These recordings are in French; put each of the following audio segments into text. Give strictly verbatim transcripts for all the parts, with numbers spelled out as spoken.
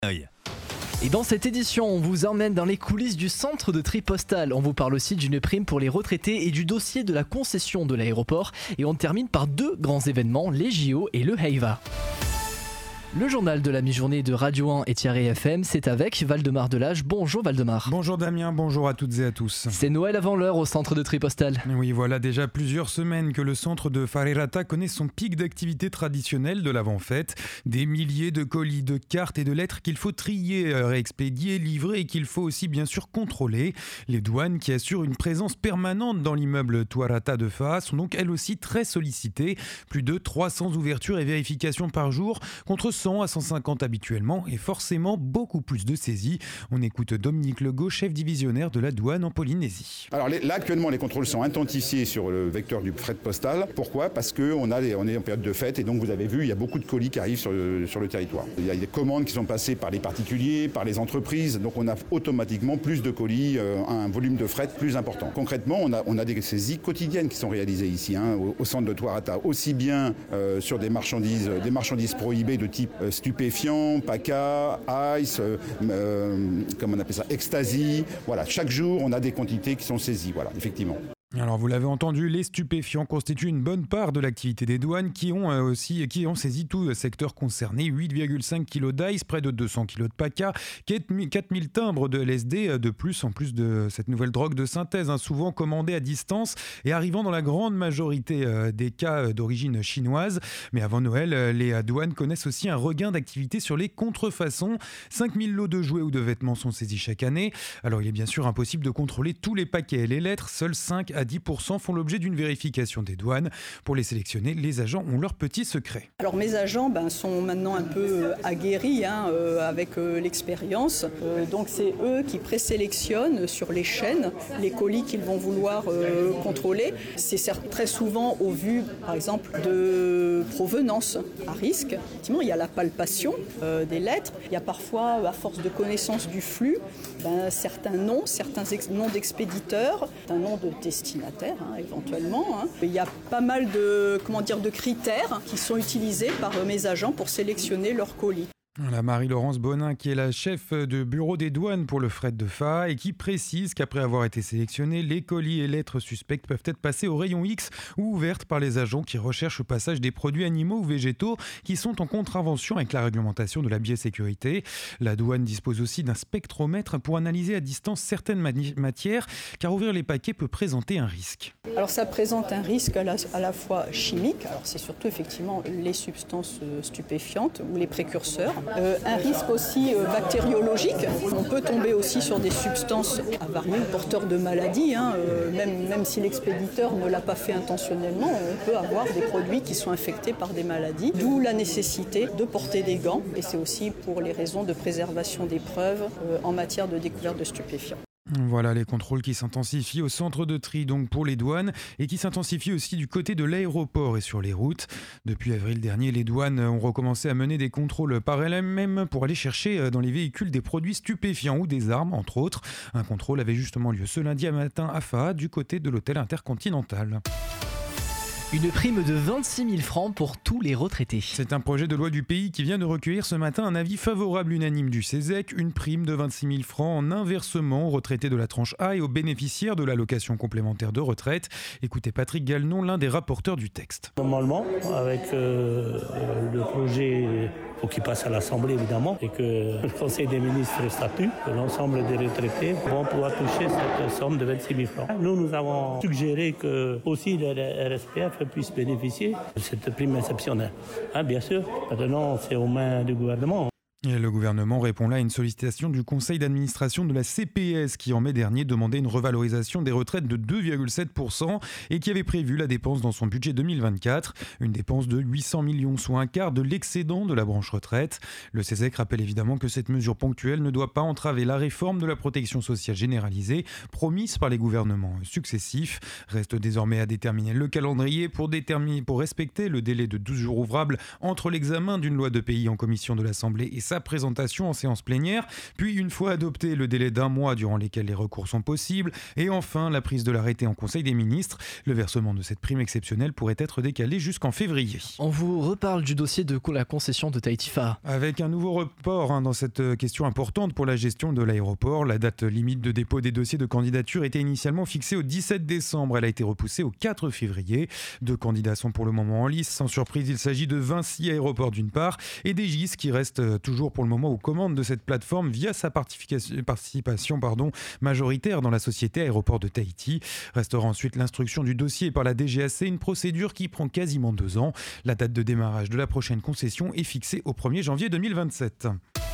Et dans cette édition, on vous emmène dans les coulisses du centre de tri postal. On vous parle aussi d'une prime pour les retraités et du dossier de la concession de l'aéroport. Et on termine par deux grands événements, les J O et le Heiva. Le journal de la mi-journée de Radio un et Thierry F M, c'est avec Valdemar Delage. Bonjour Valdemar. Bonjour Damien, bonjour à toutes et à tous. C'est Noël avant l'heure au centre de tri postal. Oui, voilà déjà plusieurs semaines que le centre de Farerata connaît son pic d'activité traditionnelle de l'avant-fête. Des milliers de colis, de cartes et de lettres qu'il faut trier, réexpédier, livrer et qu'il faut aussi bien sûr contrôler. Les douanes qui assurent une présence permanente dans l'immeuble Tuarata de Fa sont donc elles aussi très sollicitées. Plus de trois cents ouvertures et vérifications par jour contre cent à cent cinquante habituellement et forcément beaucoup plus de saisies. On écoute Dominique Legault, chef divisionnaire de la douane en Polynésie. Alors là actuellement les contrôles sont intensifiés sur le vecteur du fret postal. Pourquoi ? Parce qu'on a les, on est en période de fête et donc vous avez vu il y a beaucoup de colis qui arrivent sur le, sur le territoire. Il y a des commandes qui sont passées par les particuliers, par les entreprises, donc on a automatiquement plus de colis, euh, un volume de fret plus important. Concrètement on a, on a des saisies quotidiennes qui sont réalisées ici hein, au, au centre de Tuarata, aussi bien euh, sur des marchandises, des marchandises prohibées de type Euh, stupéfiants, P A C A, ice, euh, euh, comment on appelle ça, ecstasy. Voilà, chaque jour, on a des quantités qui sont saisies, voilà, effectivement. Alors vous l'avez entendu, les stupéfiants constituent une bonne part de l'activité des douanes qui ont euh, aussi qui ont saisi tout le secteur concerné. huit virgule cinq kilos d'ice, près de deux cents kilos de P A C A, quatre mille timbres de L S D de plus, en plus de cette nouvelle drogue de synthèse, hein, souvent commandée à distance et arrivant dans la grande majorité euh, des cas euh, d'origine chinoise. Mais avant Noël, euh, les douanes connaissent aussi un regain d'activité sur les contrefaçons. cinq mille lots de jouets ou de vêtements sont saisis chaque année. Alors il est bien sûr impossible de contrôler tous les paquets et les lettres, seuls cinq à dix pour cent font l'objet d'une vérification des douanes. Pour les sélectionner, les agents ont leurs petits secrets. Alors mes agents ben, sont maintenant un peu aguerris hein, euh, avec euh, l'expérience. Euh, donc c'est eux qui présélectionnent sur les chaînes les colis qu'ils vont vouloir euh, contrôler. C'est certes très souvent au vu, par exemple, de provenance à risque. Effectivement, il y a la palpation euh, des lettres. Il y a parfois, à force de connaissance du flux, ben, certains noms, certains ex- noms d'expéditeurs, un nom de destinataire. Hein, éventuellement. Hein. Il y a pas mal de, comment dire, de critères qui sont utilisés par mes agents pour sélectionner leurs colis. La Marie-Laurence Bonin, qui est la chef de bureau des douanes pour le fret de Fa et qui précise qu'après avoir été sélectionnés, les colis et lettres suspectes peuvent être passés au rayon X ou ouvertes par les agents qui recherchent au passage des produits animaux ou végétaux qui sont en contravention avec la réglementation de la biosécurité. La douane dispose aussi d'un spectromètre pour analyser à distance certaines mani- matières, car ouvrir les paquets peut présenter un risque. Alors ça présente un risque à la, à la fois chimique, alors c'est surtout effectivement les substances stupéfiantes ou les précurseurs. Euh, un risque aussi euh, bactériologique. On peut tomber aussi sur des substances avariées, porteurs de maladies. Hein, euh, même, même si l'expéditeur ne l'a pas fait intentionnellement, on peut avoir des produits qui sont infectés par des maladies. D'où la nécessité de porter des gants. Et c'est aussi pour les raisons de préservation des preuves euh, en matière de découverte de stupéfiants. Voilà les contrôles qui s'intensifient au centre de tri donc pour les douanes et qui s'intensifient aussi du côté de l'aéroport et sur les routes. Depuis avril dernier, les douanes ont recommencé à mener des contrôles par elles-mêmes pour aller chercher dans les véhicules des produits stupéfiants ou des armes entre autres. Un contrôle avait justement lieu ce lundi matin à Fa du côté de l'hôtel Intercontinental. Une prime de vingt-six mille francs pour tous les retraités. C'est un projet de loi du pays qui vient de recueillir ce matin un avis favorable unanime du CESEC. Une prime de vingt-six mille francs en inversement aux retraités de la tranche A et aux bénéficiaires de l'allocation complémentaire de retraite. Écoutez Patrick Galnon, l'un des rapporteurs du texte. Normalement, avec euh, le projet faut qu'il passe à l'Assemblée évidemment et que le Conseil des ministres statue, que l'ensemble des retraités vont pouvoir toucher cette somme de vingt-six mille francs. Nous, nous avons suggéré que aussi le R S P F puisse bénéficier de cette prime exceptionnelle. Hein, bien sûr, maintenant c'est aux mains du gouvernement. Et le gouvernement répond là à une sollicitation du conseil d'administration de la C P S qui en mai dernier demandait une revalorisation des retraites de deux virgule sept pour cent et qui avait prévu la dépense dans son budget deux mille vingt-quatre, une dépense de huit cents millions, soit un quart de l'excédent de la branche retraite. Le CESEC rappelle évidemment que cette mesure ponctuelle ne doit pas entraver la réforme de la protection sociale généralisée promise par les gouvernements successifs. Reste désormais à déterminer le calendrier pour, déterminer, pour respecter le délai de douze jours ouvrables entre l'examen d'une loi de pays en commission de l'Assemblée et sa présentation en séance plénière. Puis, une fois adopté, le délai d'un mois durant lesquels les recours sont possibles. Et enfin, la prise de l'arrêté en Conseil des ministres. Le versement de cette prime exceptionnelle pourrait être décalé jusqu'en février. On vous reparle du dossier de la concession de Tahiti Fara. Avec un nouveau report hein, dans cette question importante pour la gestion de l'aéroport. La date limite de dépôt des dossiers de candidature était initialement fixée au dix-sept décembre. Elle a été repoussée au quatre février. Deux candidats sont pour le moment en lice. Sans surprise, il s'agit de Vinci Aéroport d'une part et d'Egis qui reste toujours pour le moment aux commandes de cette plateforme via sa participation pardon, majoritaire dans la société Aéroport de Tahiti. Restera ensuite l'instruction du dossier par la D G A C, une procédure qui prend quasiment deux ans. La date de démarrage de la prochaine concession est fixée au premier janvier deux mille vingt-sept.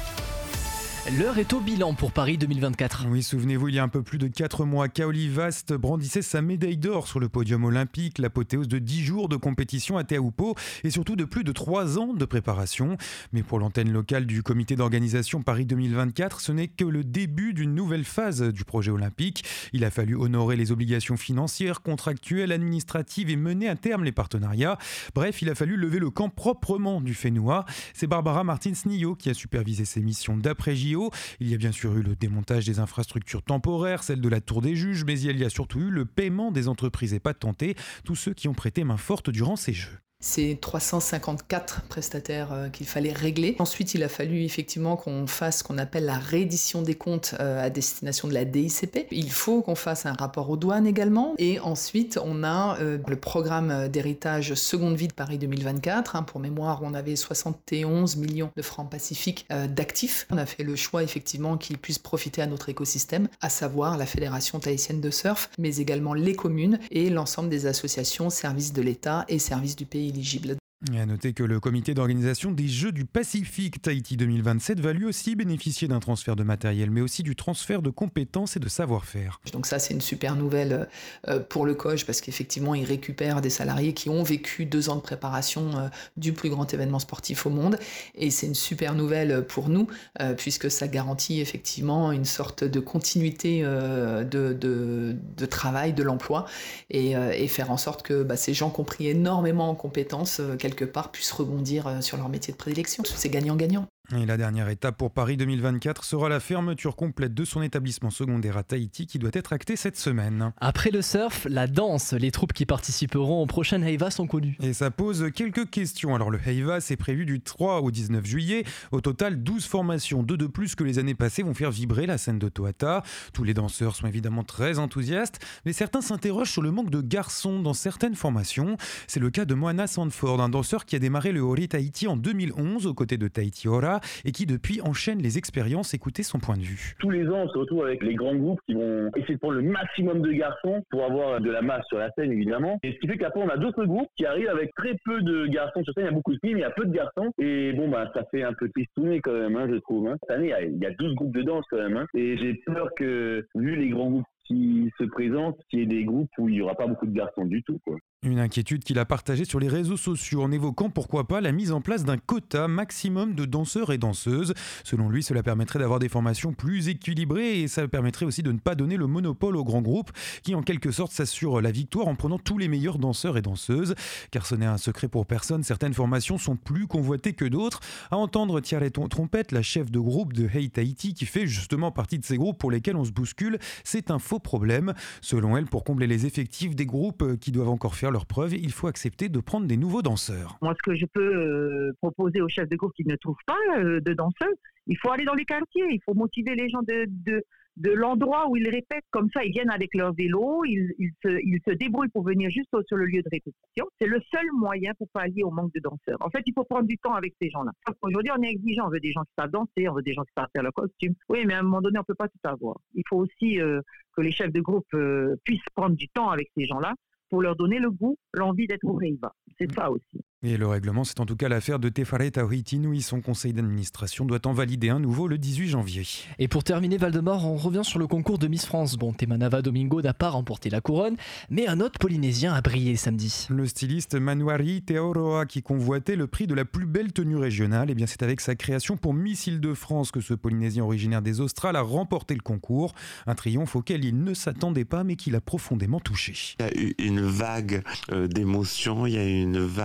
L'heure est au bilan pour Paris deux mille vingt-quatre. Oui, souvenez-vous, il y a un peu plus de quatre mois, Kaoli Vast brandissait sa médaille d'or sur le podium olympique, l'apothéose de dix jours de compétition à Teahupo'o et surtout de plus de trois ans de préparation. Mais pour l'antenne locale du comité d'organisation Paris deux mille vingt-quatre, ce n'est que le début d'une nouvelle phase du projet olympique. Il a fallu honorer les obligations financières, contractuelles, administratives et mener à terme les partenariats. Bref, il a fallu lever le camp proprement du Fénois. C'est Barbara Martins-Nio qui a supervisé ces missions d'après-J O. Il y a bien sûr eu le démontage des infrastructures temporaires, celle de la tour des juges, mais il y a surtout eu le paiement des entreprises et patentées, tous ceux qui ont prêté main forte durant ces Jeux. C'est trois cent cinquante-quatre prestataires euh, qu'il fallait régler. Ensuite, il a fallu effectivement qu'on fasse ce qu'on appelle la reddition des comptes euh, à destination de la D I C P. Il faut qu'on fasse un rapport aux douanes également. Et ensuite, on a euh, le programme d'héritage Seconde Vie de Paris deux mille vingt-quatre. Hein, pour mémoire, on avait soixante et onze millions de francs pacifiques euh, d'actifs. On a fait le choix effectivement qu'ils puissent profiter à notre écosystème, à savoir la Fédération tahitienne de surf, mais également les communes et l'ensemble des associations, services de l'État et services du pays éligibles. Et à noter que le comité d'organisation des Jeux du Pacifique Tahiti deux mille vingt-sept va lui aussi bénéficier d'un transfert de matériel, mais aussi du transfert de compétences et de savoir-faire. Donc ça, c'est une super nouvelle pour le C O J parce qu'effectivement, il récupère des salariés qui ont vécu deux ans de préparation du plus grand événement sportif au monde. Et c'est une super nouvelle pour nous puisque ça garantit effectivement une sorte de continuité de, de, de travail, de l'emploi et, et faire en sorte que bah, ces gens qui ont pris énormément en compétences quelque part puissent rebondir sur leur métier de prédilection. C'est gagnant-gagnant. Et la dernière étape pour Paris deux mille vingt-quatre sera la fermeture complète de son établissement secondaire à Tahiti qui doit être actée cette semaine. Après le surf, la danse. Les troupes qui participeront aux prochaines Heiva sont connues. Et ça pose quelques questions. Alors le Heiva, c'est prévu du trois au dix-neuf juillet. Au total, douze formations, deux de plus que les années passées, vont faire vibrer la scène de Toata. Tous les danseurs sont évidemment très enthousiastes, mais certains s'interrogent sur le manque de garçons dans certaines formations. C'est le cas de Moana Sandford, un danseur qui a démarré le Ori Tahiti en deux mille onze aux côtés de Tahiti Ora et qui depuis enchaîne les expériences. Écoutez son point de vue. Tous les ans, on se retrouve avec les grands groupes qui vont essayer de prendre le maximum de garçons pour avoir de la masse sur la scène, évidemment. Et ce qui fait qu'après, on a d'autres groupes qui arrivent avec très peu de garçons sur scène. Il y a beaucoup de filles, mais il y a peu de garçons. Et bon, bah, ça fait un peu tristouner quand même, hein, je trouve. Hein. Cette année, il y a douze groupes de danse quand même. Hein. Et j'ai peur que, vu les grands groupes qui se présentent, qu'il y ait des groupes où il n'y aura pas beaucoup de garçons du tout, quoi. Une inquiétude qu'il a partagée sur les réseaux sociaux en évoquant pourquoi pas la mise en place d'un quota maximum de danseurs et danseuses. Selon lui, cela permettrait d'avoir des formations plus équilibrées et ça permettrait aussi de ne pas donner le monopole aux grands groupes qui en quelque sorte s'assurent la victoire en prenant tous les meilleurs danseurs et danseuses. Car ce n'est un secret pour personne, certaines formations sont plus convoitées que d'autres. À entendre Thierry Trompette, la chef de groupe de Hey Tahiti qui fait justement partie de ces groupes pour lesquels on se bouscule, c'est un faux problème. Selon elle, pour combler les effectifs des groupes qui doivent encore faire leur preuve, il faut accepter de prendre des nouveaux danseurs. Moi, ce que je peux euh, proposer aux chefs de groupe qui ne trouvent pas euh, de danseurs, il faut aller dans les quartiers, il faut motiver les gens de, de, de l'endroit où ils répètent. Comme ça, ils viennent avec leur vélo, ils, ils, se, ils se débrouillent pour venir juste sur le lieu de répétition. C'est le seul moyen pour pallier au manque de danseurs. En fait, il faut prendre du temps avec ces gens-là. Aujourd'hui, on est exigeant, on veut des gens qui savent danser, on veut des gens qui savent faire le costume. Oui, mais à un moment donné, on ne peut pas tout avoir. Il faut aussi euh, que les chefs de groupe euh, puissent prendre du temps avec ces gens-là pour leur donner le goût, l'envie d'être au Heiva. C'est ça aussi. Et le règlement, c'est en tout cas l'affaire de Tefare Tauhitinui. Son conseil d'administration doit en valider un nouveau le dix-huit janvier. Et pour terminer, Valdemar, on revient sur le concours de Miss France. Bon, Temanava Domingo n'a pas remporté la couronne, mais un autre Polynésien a brillé samedi. Le styliste Manuari Teoroa qui convoitait le prix de la plus belle tenue régionale. Et bien c'est avec sa création pour Miss Île-de-France que ce Polynésien originaire des Australes a remporté le concours. Un triomphe auquel il ne s'attendait pas, mais qui l'a profondément touché. Il y a eu une vague euh, d'émotions, il y a eu une vague de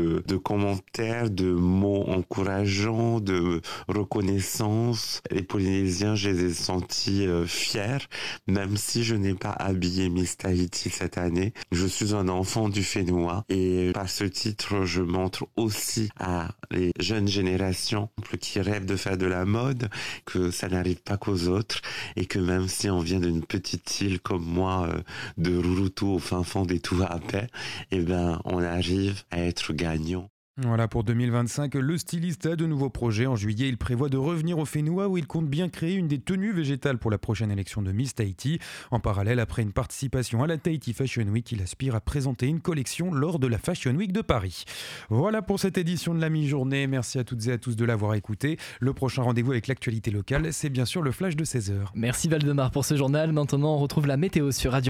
de, de commentaires, de mots encourageants, de reconnaissance. Les Polynésiens, je les ai sentis euh, fiers, même si je n'ai pas habillé Miss Tahiti cette année. Je suis un enfant du Fénois et par ce titre, je montre aussi à les jeunes générations qui rêvent de faire de la mode que ça n'arrive pas qu'aux autres et que même si on vient d'une petite île comme moi euh, de Rurutu au fin fond des Tuapè, eh ben on arrive à être gagnant. Voilà, pour deux mille vingt-cinq, le styliste a de nouveaux projets. En juillet, il prévoit de revenir au Fénois où il compte bien créer une des tenues végétales pour la prochaine élection de Miss Tahiti. En parallèle, après une participation à la Tahiti Fashion Week, il aspire à présenter une collection lors de la Fashion Week de Paris. Voilà pour cette édition de la mi-journée. Merci à toutes et à tous de l'avoir écouté. Le prochain rendez-vous avec l'actualité locale, c'est bien sûr le flash de seize heures. Merci Valdemar pour ce journal. Maintenant, on retrouve la météo sur Radio